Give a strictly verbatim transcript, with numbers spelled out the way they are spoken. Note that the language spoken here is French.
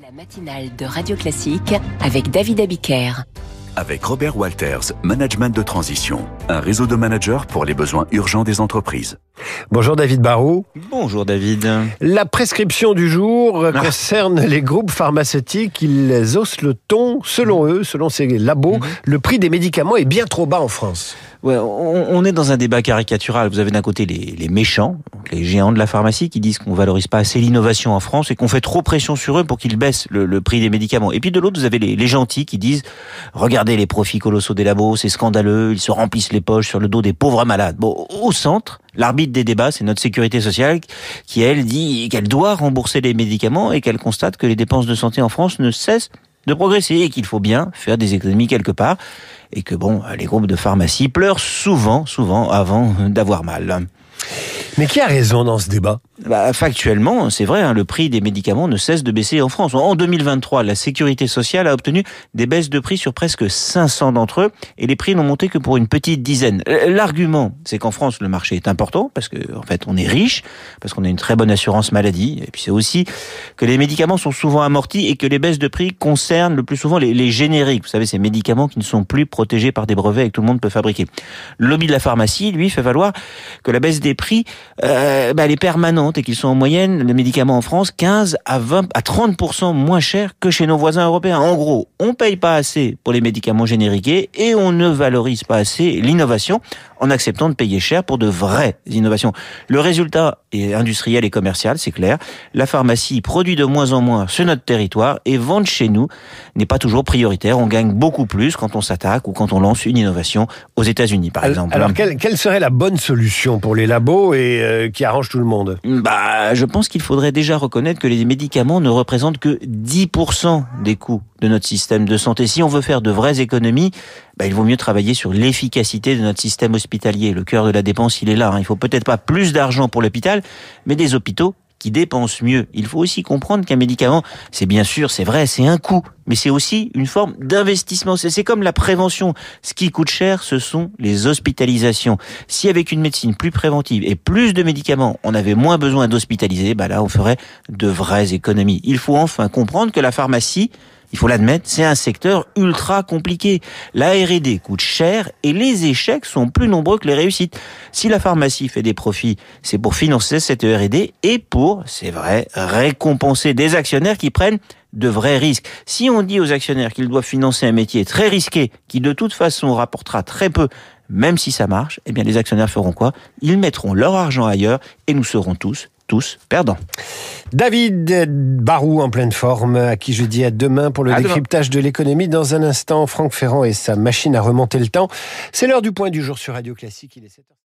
La matinale de Radio Classique avec David Abiker. Avec Robert Walters, Management de Transition, un réseau de managers pour les besoins urgents des entreprises. Bonjour David Barrault. Bonjour David. La prescription du jour ah. concerne les groupes pharmaceutiques. Ils haussent le ton. Selon eux, selon ces labos, mm-hmm. le prix des médicaments est bien trop bas en France. Ouais, on, on est dans un débat caricatural. Vous avez d'un côté les, les méchants, donc les géants de la pharmacie, qui disent qu'on valorise pas assez l'innovation en France et qu'on fait trop pression sur eux pour qu'ils baissent le, le prix des médicaments. Et puis de l'autre, vous avez les, les gentils qui disent « Regardez les profits colossaux des labos, c'est scandaleux, ils se remplissent les poches sur le dos des pauvres malades ». Bon, au centre, l'arbitre des débats, c'est notre sécurité sociale qui, elle, dit qu'elle doit rembourser les médicaments et qu'elle constate que les dépenses de santé en France ne cessent de progresser et qu'il faut bien faire des économies quelque part et que bon, les groupes de pharmacie pleurent souvent, souvent avant d'avoir mal. Mais qui a raison dans ce débat ? Bah, factuellement, c'est vrai, hein, le prix des médicaments ne cesse de baisser en France. En deux mille vingt-trois, la Sécurité sociale a obtenu des baisses de prix sur presque cinq cents d'entre eux et les prix n'ont monté que pour une petite dizaine. L'argument, c'est qu'en France, le marché est important parce que, en fait, on est riche, parce qu'on a une très bonne assurance maladie et puis c'est aussi que les médicaments sont souvent amortis et que les baisses de prix concernent le plus souvent les, les génériques. Vous savez, ces médicaments qui ne sont plus protégés par des brevets et que tout le monde peut fabriquer. Le lobby de la pharmacie, lui, fait valoir que la baisse des prix, euh, bah, elle est permanente et qu'ils sont en moyenne, les médicaments en France, quinze à vingt à trente pour cent moins chers que chez nos voisins européens. En gros, on paye pas assez pour les médicaments génériqués et on ne valorise pas assez l'innovation en acceptant de payer cher pour de vraies innovations. Le résultat est industriel et commercial, c'est clair. La pharmacie produit de moins en moins sur notre territoire et vendre chez nous n'est pas toujours prioritaire. On gagne beaucoup plus quand on s'attaque ou quand on lance une innovation aux États-Unis, par alors, exemple. Alors, quelle, quelle serait la bonne solution pour les labos et euh, qui arrange tout le monde ? Bah, je pense qu'il faudrait déjà reconnaître que les médicaments ne représentent que dix pour cent des coûts de notre système de santé. Si on veut faire de vraies économies, bah, il vaut mieux travailler sur l'efficacité de notre système hospitalier. Le cœur de la dépense, il est là. Hein. Il faut peut-être pas plus d'argent pour l'hôpital, mais des hôpitaux qui dépensent mieux. Il faut aussi comprendre qu'un médicament, c'est bien sûr, c'est vrai, c'est un coût, mais c'est aussi une forme d'investissement. C'est, c'est comme la prévention. Ce qui coûte cher, ce sont les hospitalisations. Si avec une médecine plus préventive et plus de médicaments, on avait moins besoin d'hospitaliser, bah là, on ferait de vraies économies. Il faut enfin comprendre que la pharmacie, il faut l'admettre, c'est un secteur ultra compliqué. La R et D coûte cher et les échecs sont plus nombreux que les réussites. Si la pharmacie fait des profits, c'est pour financer cette R et D et pour, c'est vrai, récompenser des actionnaires qui prennent de vrais risques. Si on dit aux actionnaires qu'ils doivent financer un métier très risqué, qui de toute façon rapportera très peu, même si ça marche, eh bien les actionnaires feront quoi ? Ils mettront leur argent ailleurs et nous serons tous tous perdants. David Barrault en pleine forme, à qui je dis à demain pour le à décryptage demain. De l'économie. Dans un instant, Franck Ferrand et sa machine à remonter le temps. C'est l'heure du point du jour sur Radio Classique. Il est sept heures.